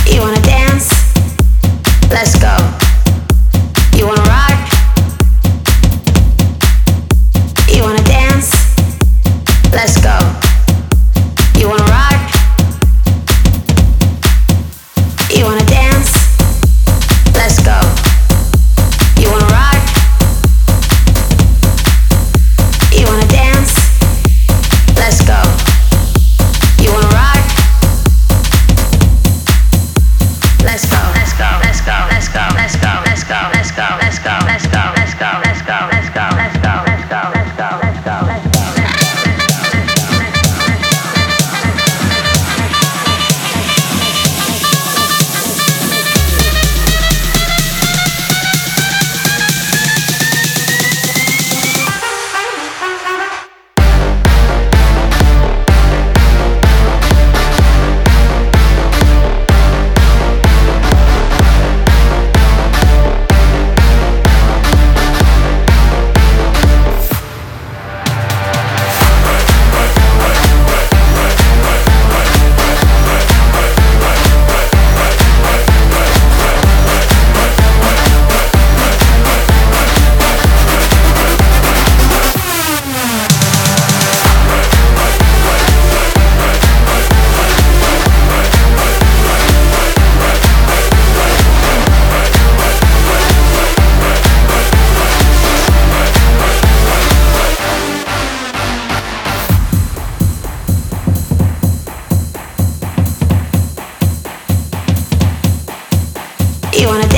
You wanna dance? Let's go. You wanna rock? You wanna dance? Let's go. You wanna rock? You wanna dance? Let's go. You wanna rock? You wanna dance? Let's go. You wanna rock? Let's go. Let's go. Let's go. Let's go. Let's go. Let's go. Let's go. Let's go. Let's go. Let's go. Let's go. Let's go. Let's go. Let's go. Let's go. Let's go. Let's go. You wanna